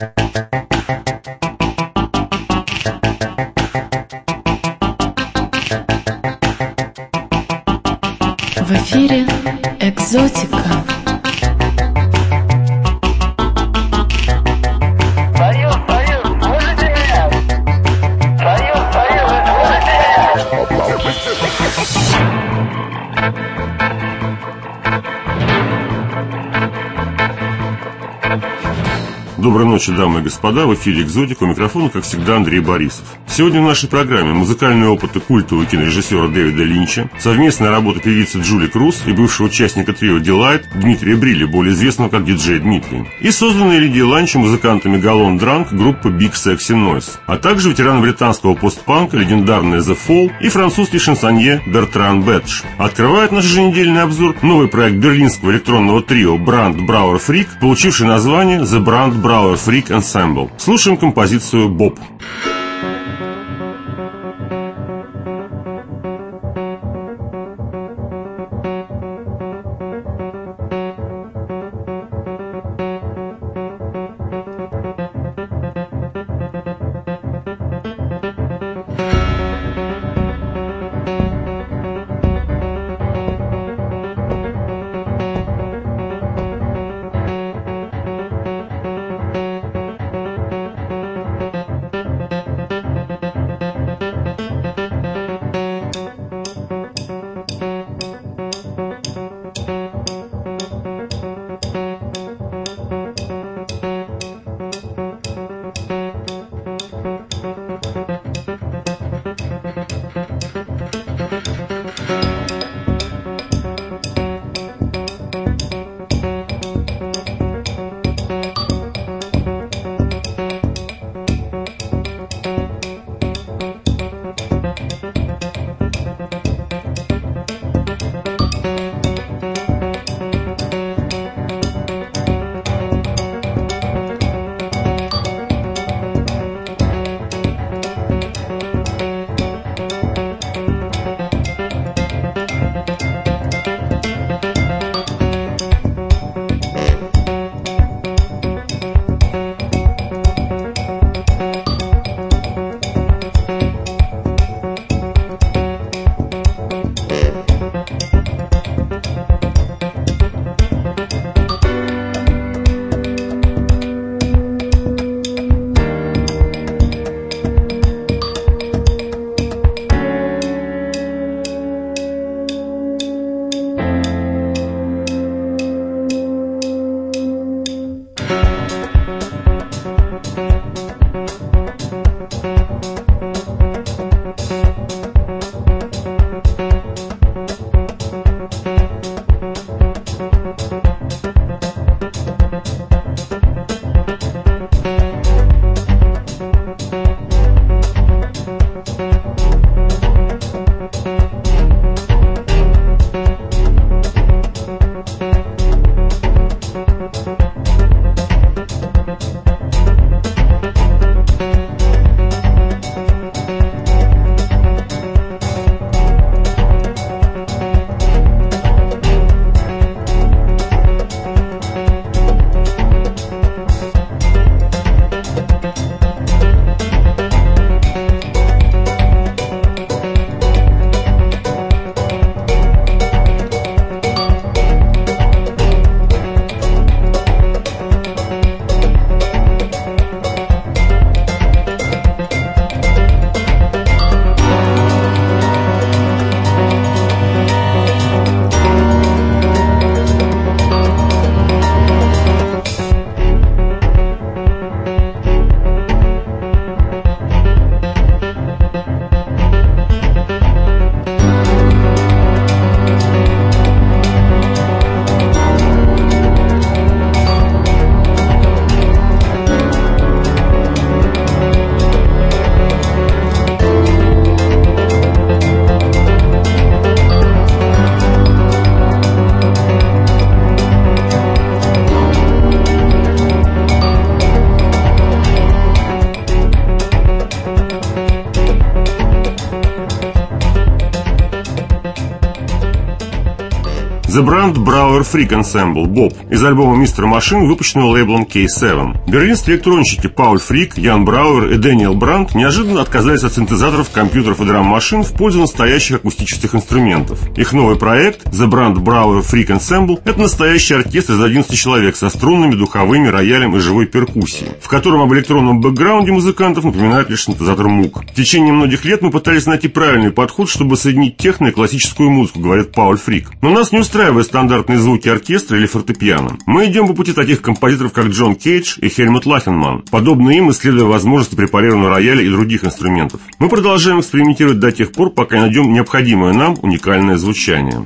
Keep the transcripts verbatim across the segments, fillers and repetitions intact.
В эфире «Экзотика». Союз, Союз, слышите меня? Союз, Союз, слышите меня? Доброй ночи, дамы и господа, в эфире «Экзотика», у микрофона, как всегда, Андрей Борисов. Сегодня в нашей программе музыкальные опыты культового кинорежиссера Дэвида Линча, совместная работа певицы Джули Круз и бывшего участника трио Delight Дмитрия Брилли, более известного как диджей Дмитрий, и созданная Лидией Ланча музыкантами Галлон Дранк группы Big Sexy Noise, а также ветераны британского постпанка, легендарная The Fall и французский шансонье Бертран Бетш. Открывает наш еженедельный обзор новый проект берлинского электронного трио Brand Brauer Freak, получивший название The Brand Brauer Freak Ensemble. Слушаем композицию «Боб». The Brand Brewer Freak Ensemble Bob из альбома мистер Машин, выпущенного лейблом кей семь. Берлинские электронщики Пауль Фрик, Ян Брауэр и Дэниел Брандт неожиданно отказались от синтезаторов, компьютеров и драм-машин в пользу настоящих акустических инструментов. Их новый проект The Brand Brewer Freak Ensemble — это настоящий оркестр из одиннадцати человек со струнными, духовыми, роялем и живой перкуссией, в котором об электронном бэкграунде музыкантов напоминает лишь синтезатор Мук. В течение многих лет мы пытались найти правильный подход, чтобы соединить техно и классическую музыку, говорит Пауль Фрик. Но нас не устраивают стандартные звуки оркестра или фортепиано. Мы идем по пути таких композиторов, как Джон Кейдж и Хельмут Лахенман, подобно им исследуя возможности препарированного рояля и других инструментов. Мы продолжаем экспериментировать до тех пор, пока не найдем необходимое нам уникальное звучание.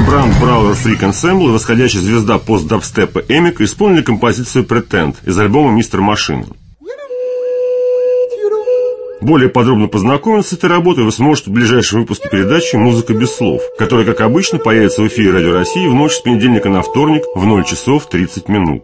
The Brand Brawler Freak Ensemble и восходящая звезда пост-дабстепа Эмика исполнили композицию Pretend из альбома Мистер Машина. Более подробно познакомиться с этой работой вы сможете в ближайшем выпуске передачи «Музыка без слов», которая, как обычно, появится в эфире Радио России в ночь с понедельника на вторник в ноль часов тридцать минут.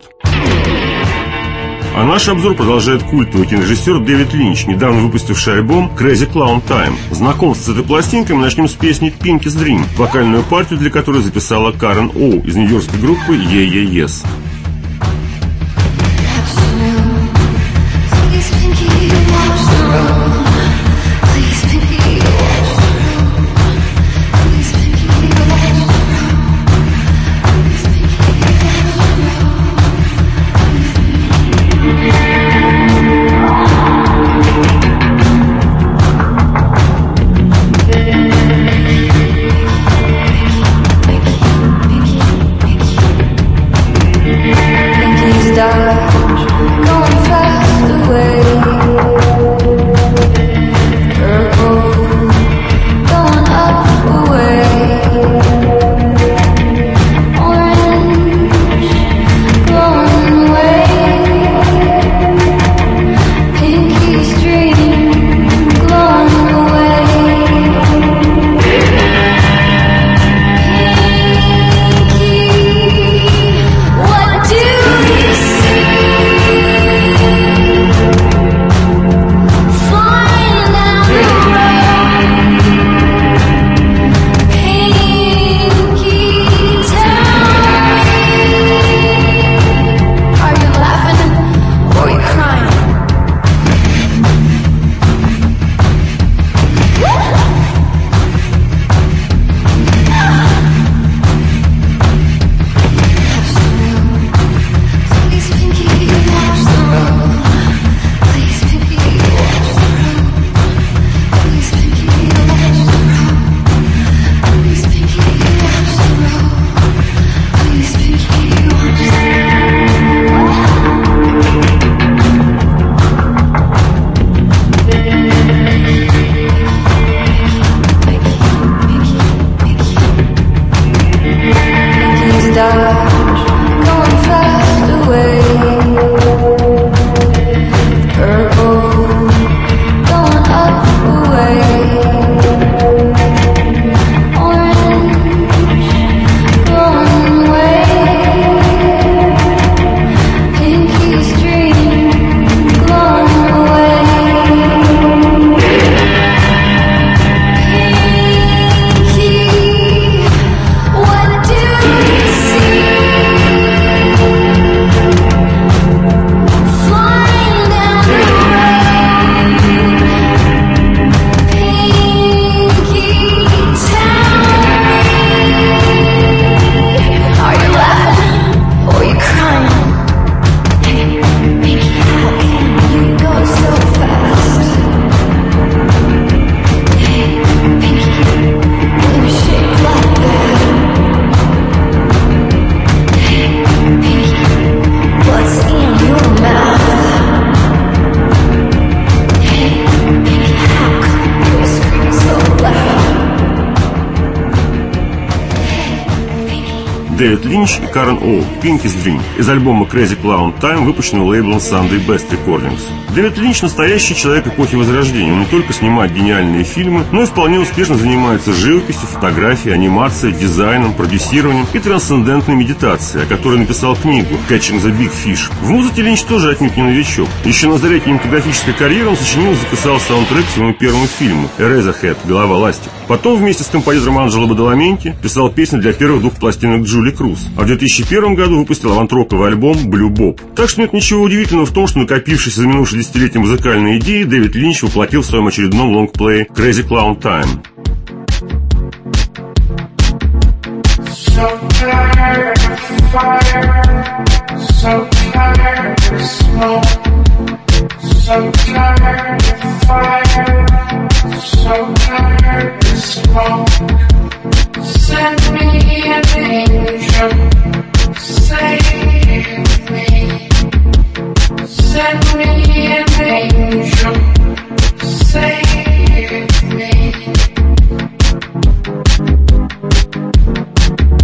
А наш обзор продолжает культовый кинорежиссер Дэвид Линч, недавно выпустивший альбом Crazy Clown Time. Знакомство с этой пластинкой мы начнем с песни Pinky's Dream, вокальную партию для которой записала Карен Оу из нью-йоркской группы Yeah Yeah Yes. Дэвид Линч и Карен Оу, Pinky's Dream, из альбома Crazy Clown Time, выпущенного лейблом Sunday Best Recordings. Дэвид Линч — настоящий человек эпохи Возрождения. Он не только снимает гениальные фильмы, но и вполне успешно занимается живописью, фотографией, анимацией, дизайном, продюсированием и трансцендентной медитацией, о которой написал книгу Catching the Big Fish. В музыке Линч тоже отнюдь не новичок. Еще на заре кинематографической карьеры он сочинил и записал саундтрек к своему первому фильму «Eraserhead. Голова ластик». Потом вместе с композитором Анджело Бадаламенти писал песни для первых двух пластинок Джули Круз, а в две тысячи первом году выпустил авант-роковый альбом Blue Bob. Так что нет ничего удивительного в том, что накопившиеся за минувшие десятилетия музыкальные идеи Дэвид Линч воплотил в своем очередном лонгплее Crazy Clown Time. So tired of fire, so tired of smoke, so tired of fire, so tired of smoke. Send me an angel, save me. Send me an angel, save me.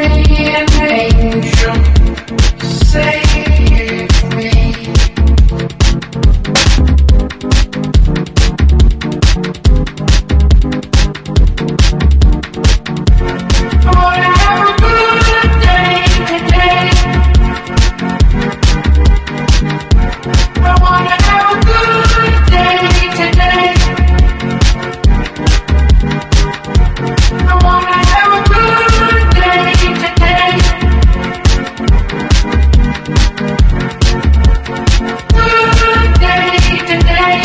me an angel, save me. I wanna have a good day today. I wanna have a good day today. I wanna have a good day today. Good day today.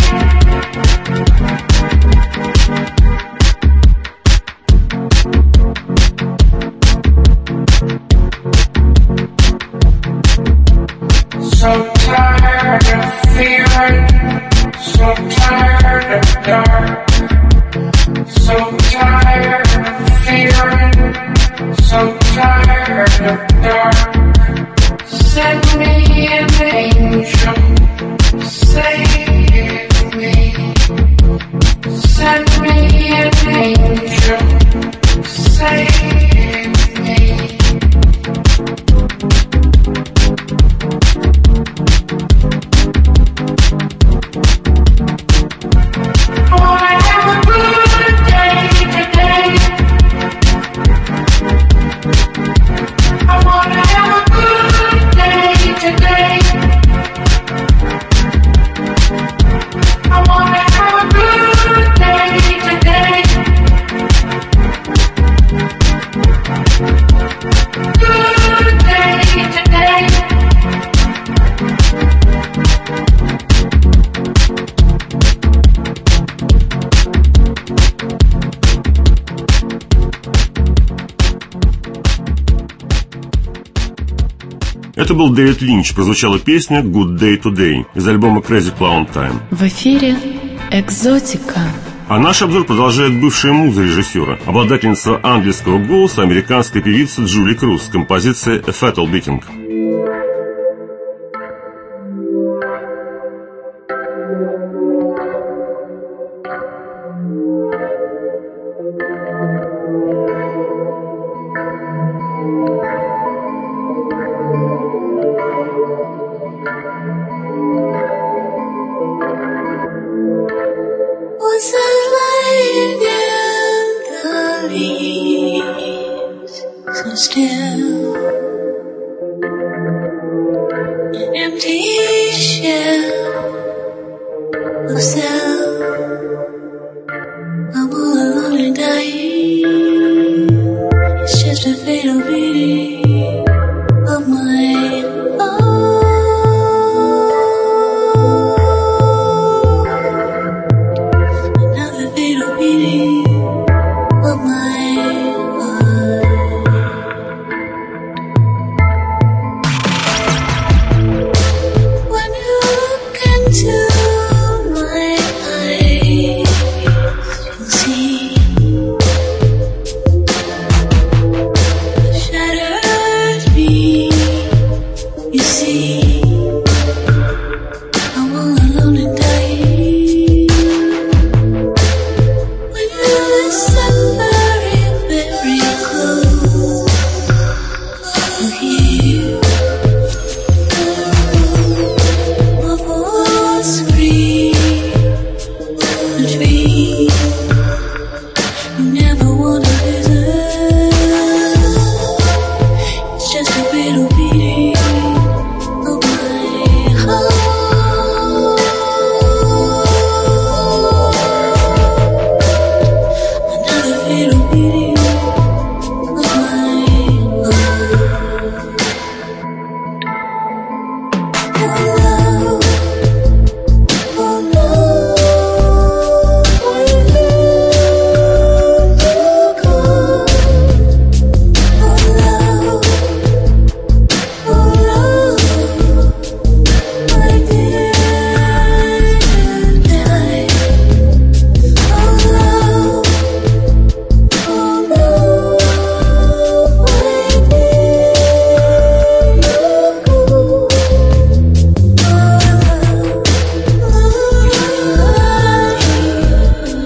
So tired of fearing, so tired of dark, so tired of fearing, so tired of dark. Send me an angel, save me. Send me an angel, save me. I wanna have a good day today. I wanna have a good day today. I wanna have a good day today. Good day today. Это был Дэвид Линч, прозвучала песня «Good Day Today» из альбома Crazy Clown Time. В эфире «Экзотика». А наш обзор продолжает бывшая муза режиссера, обладательница ангельского голоса, американская певица Джули Круз с композицией «A Fatal Beating». Was I lying in the leaves, so still, an empty shell of self. I'm all alone and dying. It's just a fatal beating of my own.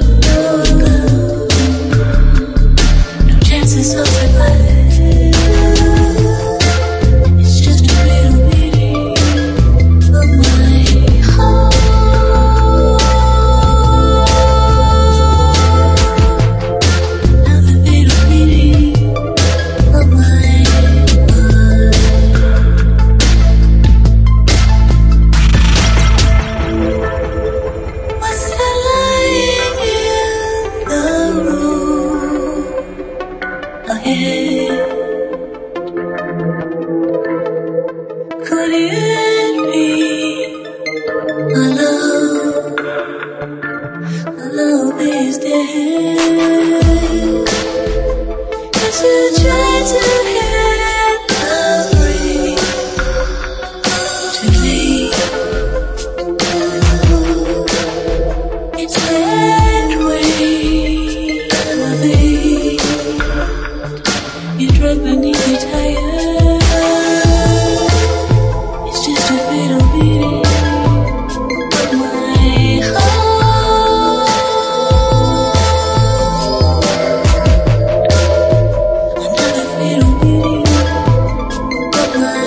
Chances of survival. Could it be my love? My love is dead. As you try to hit the ring to me, it's that way, loving. You drug beneath your tire. It's just a fatal beating of my heart. Another fatal beating of my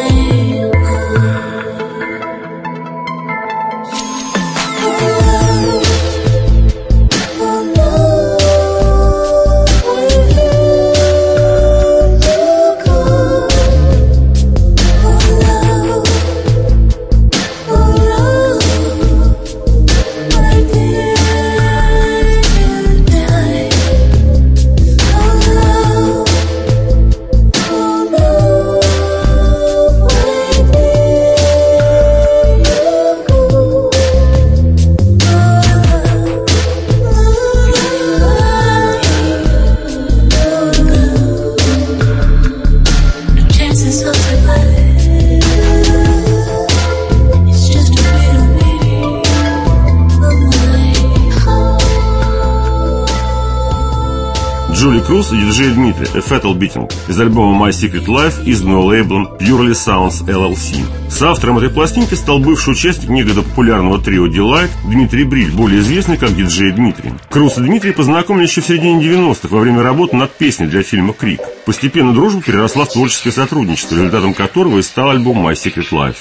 Джули Круз и диджей Дмитрий, A Fatal Beating, из альбома My Secret Life, изданного лейблом Purely Sounds эл эл си. Соавтором этой пластинки стал бывший участник некогда популярного трио Delight Дмитрий Бриль, более известный как диджей Дмитрий. Круз и Дмитрий познакомились еще в середине девяностых во время работы над песней для фильма «Крик». Постепенно дружба переросла в творческое сотрудничество, результатом которого и стал альбом My Secret Life.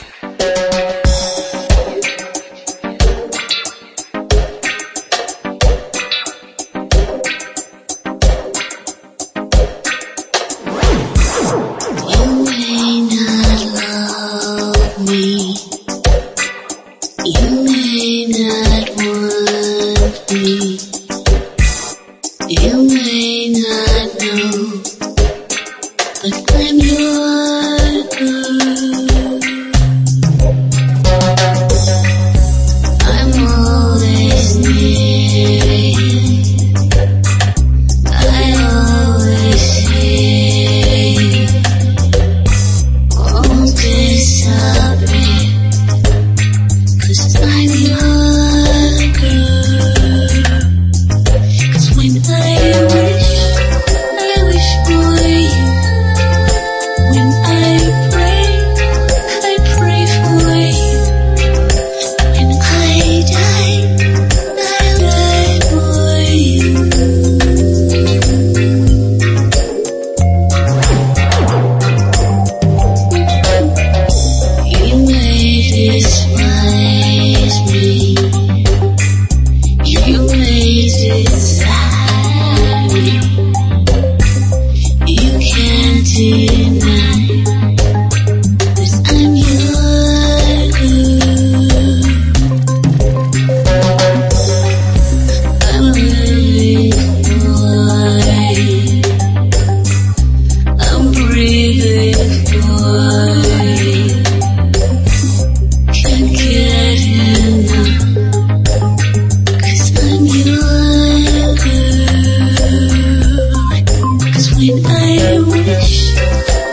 I wish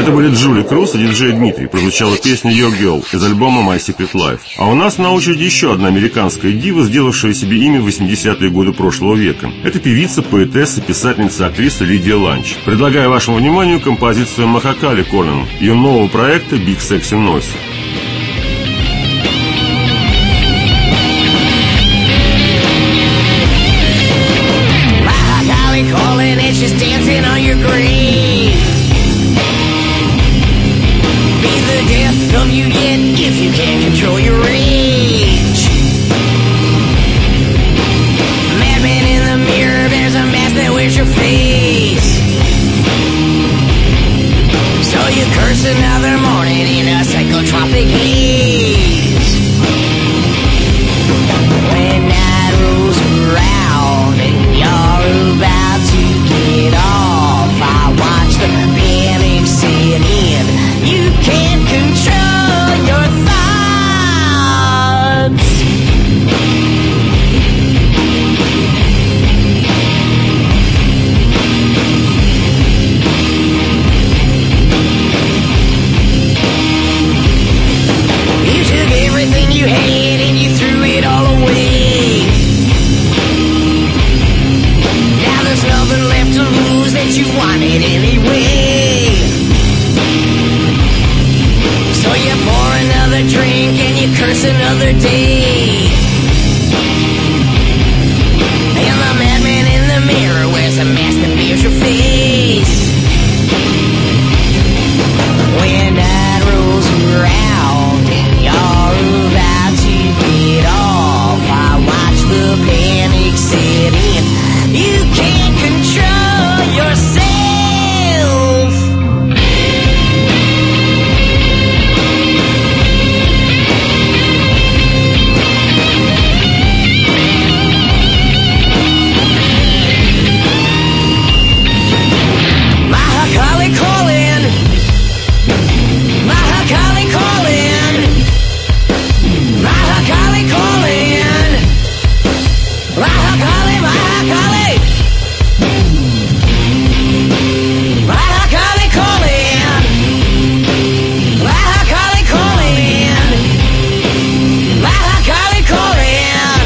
Это были Джули Круз и диджей Дмитрий. Прозвучала песня Your Girl из альбома My Secret Life. А у нас на очереди еще одна американская дива, сделавшая себе имя в восьмидесятые годы прошлого века. Это певица, поэтесса, писательница, актриса Лидия Ланч. Предлагаю вашему вниманию композицию Махакали Колин, ее нового проекта Big Sexy Noise. Calling and she's dancing on your grave. Be the death of you yet if you can't control your rage. Madman in the mirror, there's a mask that wears your face. So you curse another morning in a psychotropic haze. When night rolls around and you're about to get off, I watch the panic set in. You can't control your thoughts. You took everything you had and you threw it all away. Now there's nothing left to lose that you wanted anyway. So you pour another drink and you curse another day. And the madman in the mirror wears a mask that bears your face. When night rolls around and you're about to get off, I watch the panic set in. You can't control yourself. Mahakali calling. Mahakali calling. Mahakali calling. Mahakali, Mahakali. Mahakali calling. Mahakali calling. Mahakali calling.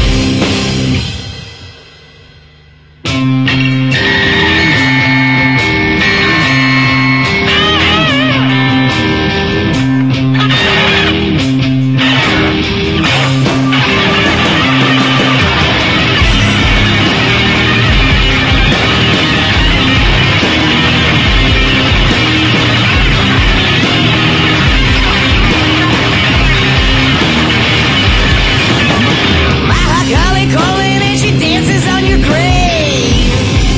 Mahakali calling and she dances on your grave.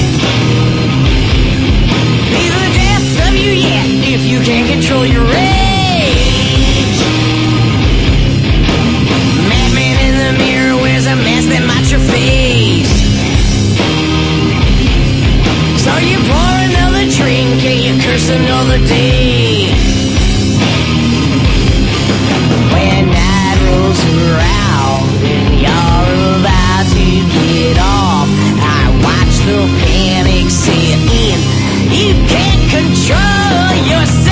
Be the death of you yet if you can't control your rage. Madman in the mirror wears a mask that mocks your face. So you pour another drink and you curse another day. When night rolls around and you're about to get off, I watch the panic set in. You can't control yourself.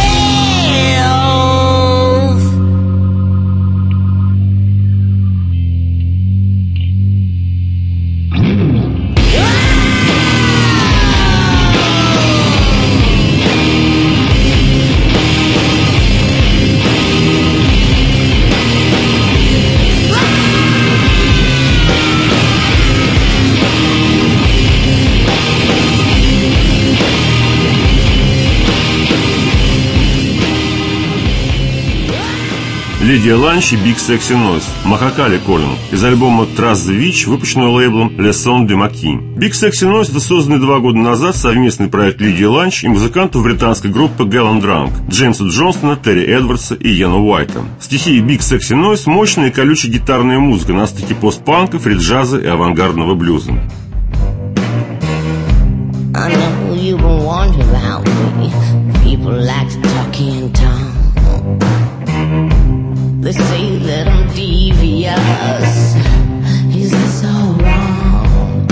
Лидия Ланч и Big Sexy Noise, Махакали Колин, из альбома Trust the Witch, выпущенного лейблом Le Son de Maquis. Big Sexy Noise — это созданный два года назад совместный проект Лидии Ланч и музыкантов британской группы Gall and Drunk, Джеймса Джонстона, Терри Эдвардса и Йена Уайта. Стихи Big Sexy Noise — мощная и колючая гитарная музыка на стыке постпанка, фри-джаза и авангардного блюза. I know you've been wondering about me. People like to talk in tongue. They say that I'm devious. Is this all wrong?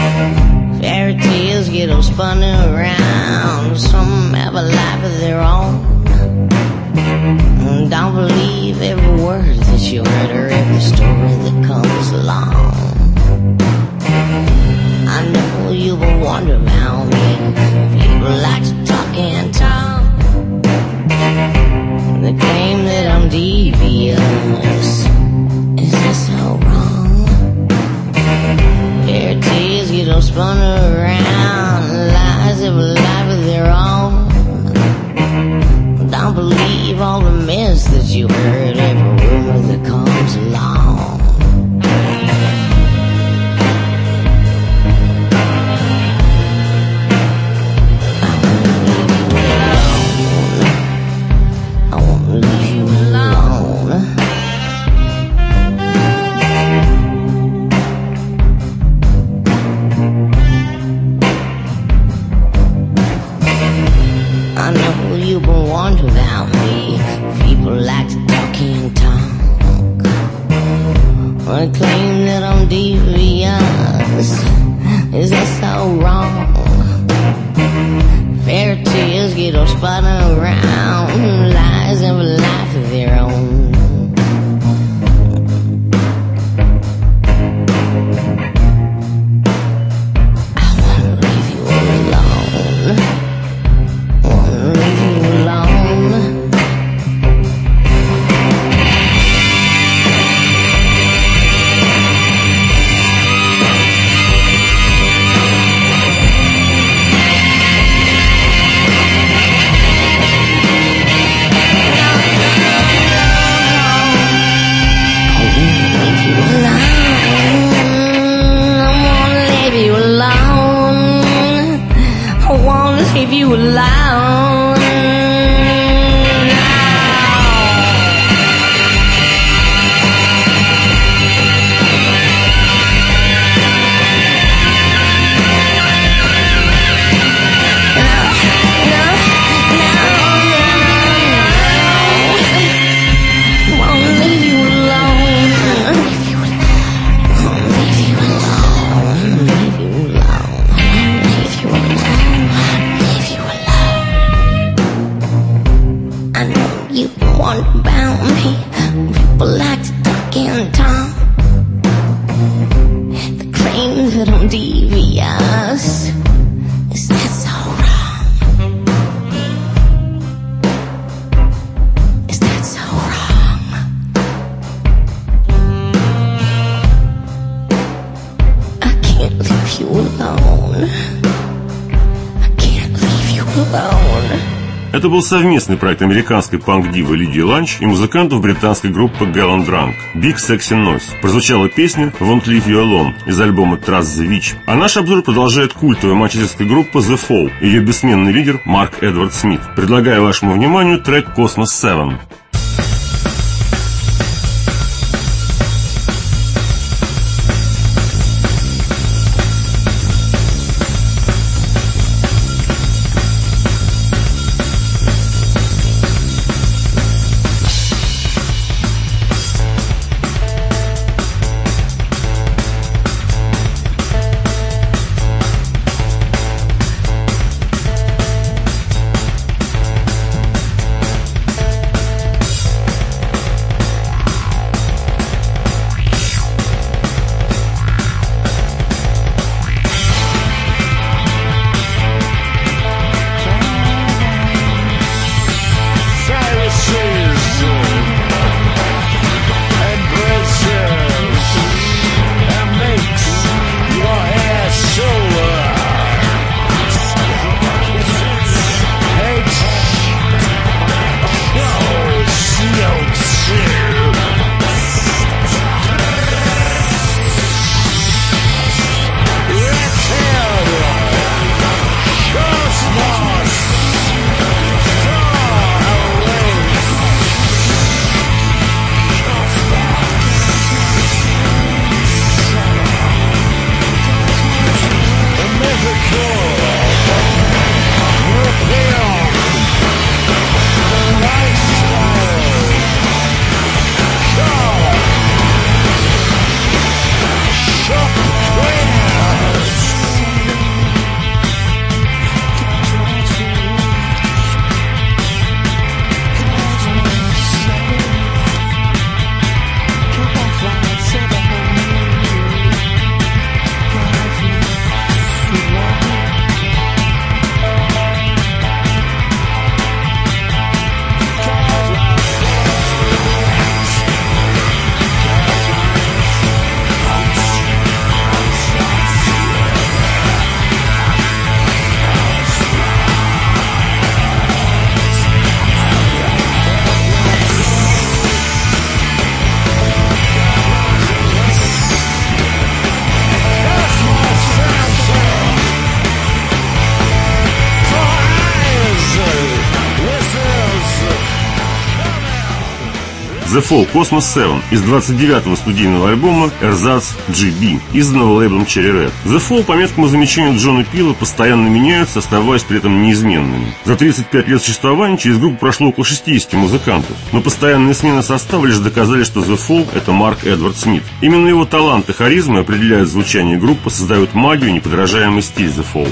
Fairy tales get them spun around. Some have a life of their own. spun around, lies of a life of their own. Don't believe all the mess that you heard, every rumor that comes along. I won't leave you alone. I know you've been wondering about me. People like to talk and talk. I claim that I'm devious. Is that so wrong? Fairy tales get all spun around, lies of a life of their own. I wanna leave you alone. Wanna leave you alone. Leave you alone. About me, people like to talk and talk. They claim that I'm devious. Is that so wrong? Is that so wrong? I can't leave you alone. I can't leave you alone. Это был совместный проект американской панк-дивы Лидии Ланч и музыкантов британской группы Gallon Drunk Big Sexy Noise. Прозвучала песня Won't Leave You Alone из альбома Trust the Witch. А наш обзор продолжает культовая манчестерская группа The Fall и ее бессменный лидер Марк Эдвард Смит. Предлагаю вашему вниманию трек Cosmos семь. The Fall Cosmos семь из двадцать девятого студийного альбома Ersatz джи би, изданного лейблом Cherry Red. The Fall, по меткому замечанию Джона Пила, постоянно меняются, оставаясь при этом неизменными. За тридцать пять лет существования через группу прошло около шестидесяти музыкантов, но постоянные смены состава лишь доказали, что The Fall — это Марк Эдвард Смит. Именно его талант и харизма определяют звучание группы, создают магию и неподражаемый стиль The Fall.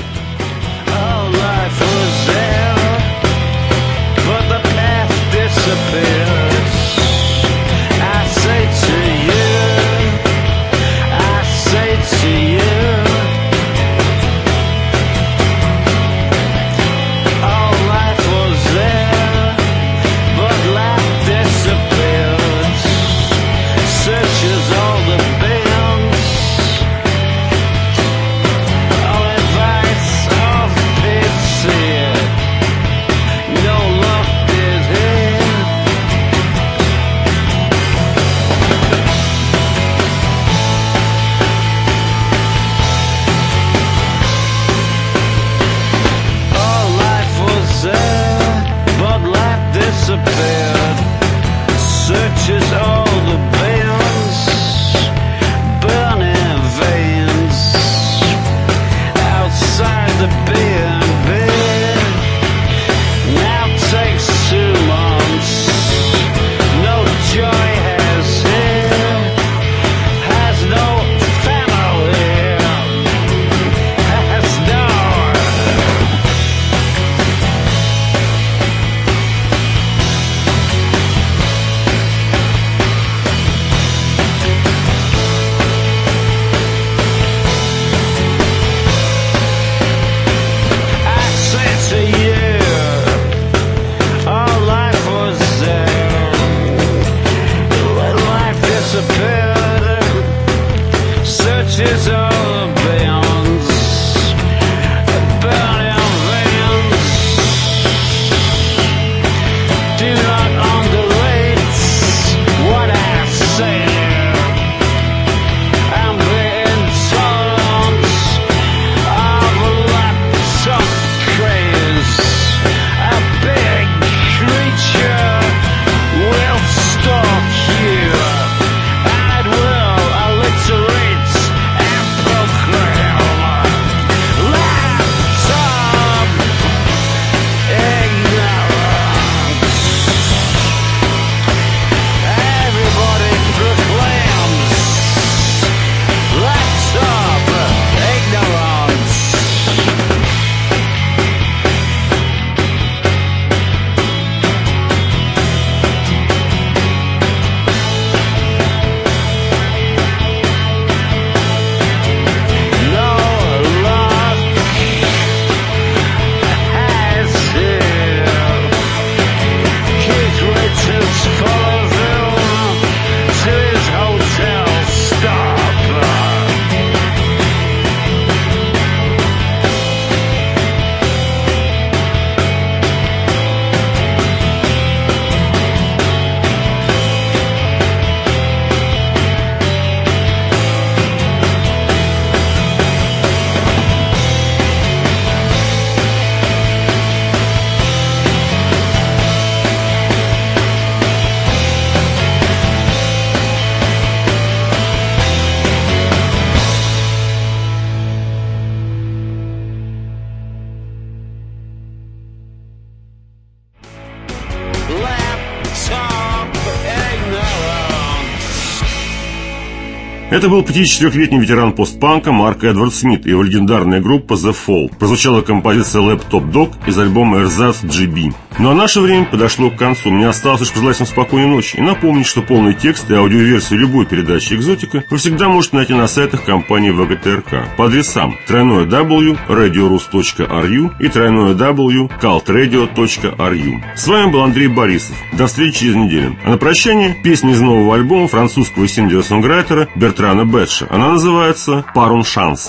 Это был пятидесятичетырёхлетний ветеран постпанка Марк Эдвард Смит и его легендарная группа The Fall. Прозвучала композиция Laptop Dog из альбома Ersatz джи би. Ну а наше время подошло к концу. Мне осталось лишь пожелать вам спокойной ночи и напомнить, что полный текст и аудиоверсию любой передачи «Экзотика» вы всегда можете найти на сайтах компании вэ гэ тэ эр ка по адресам тройное дабл-ю точка радиорус точка ар ю и тройное дабл-ю точка калт-радио точка ар ю. С вами был Андрей Борисов. До встречи через неделю. А на прощание песня из нового альбома французского синглера-сонграйтера Бертрана Бетша. Она называется «Par une chance».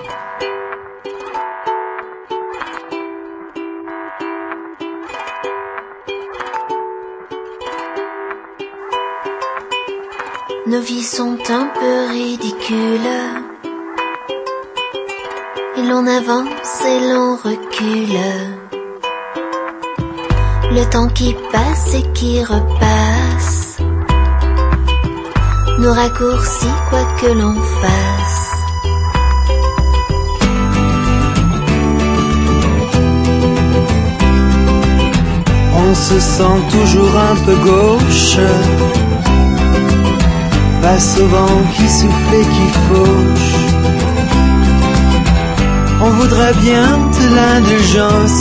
Nos vies sont un peu ridicules, et l'on avance et l'on recule. Le temps qui passe et qui repasse, nos raccourcis quoi que l'on fasse. On se sent toujours un peu gauche face au vent qui souffle et qui fauche. On voudrait bien de l'indulgence,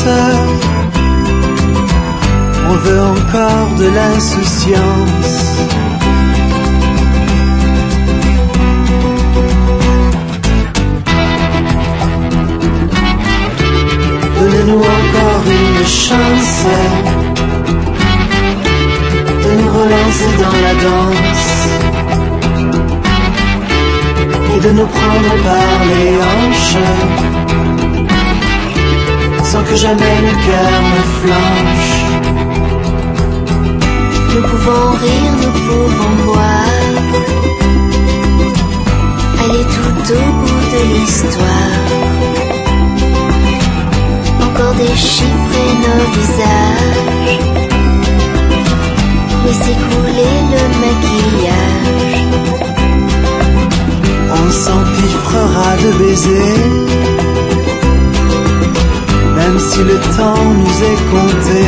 on veut encore de l'insouciance. Donnez-nous encore une chance de nous relancer dans la danse et de nous prendre par les hanches sans que jamais le cœur ne flanche. Nous pouvons rire, nous pouvons boire, aller tout au bout de l'histoire, encore déchiffrer nos visages, laisser couler le maquillage. On s'empiffrera de baisers, même si le temps nous est compté.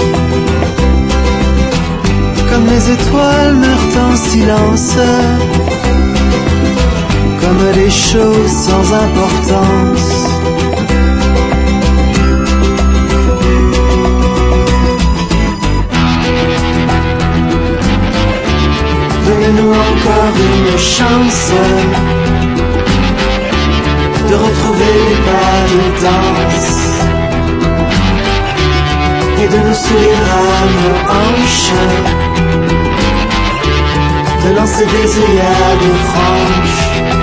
Comme les étoiles meurent en silence, comme les choses sans importance. Donnez-nous encore une chance de retrouver les pas de danse et de nous sourire à nos hanches, de lancer des œillades franches.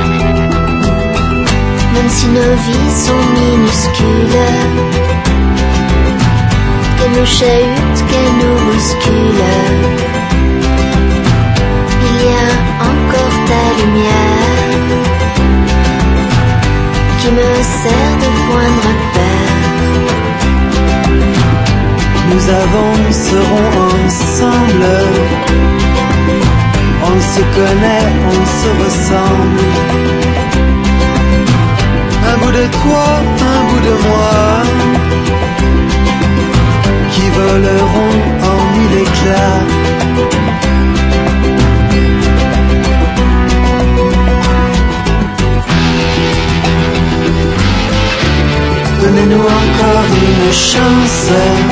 Même si nos vies sont minuscules, qu'elles nous chahutent, qu'elles nous bousculent, il y a encore ta lumière qui me sert de point de repère. Nous avancerons ensemble, on se connaît, on se ressemble. Un bout de toi, un bout de moi, qui voleront en mille éclats. Donnez-nous encore une chance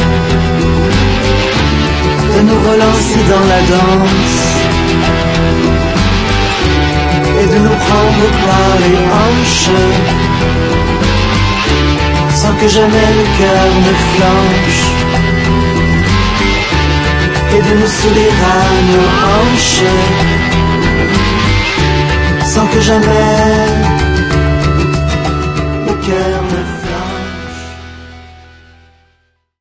de nous relancer dans la danse et de nous prendre par les hanches sans que jamais le cœur ne flanche, et de nous sourire à nos hanches sans que jamais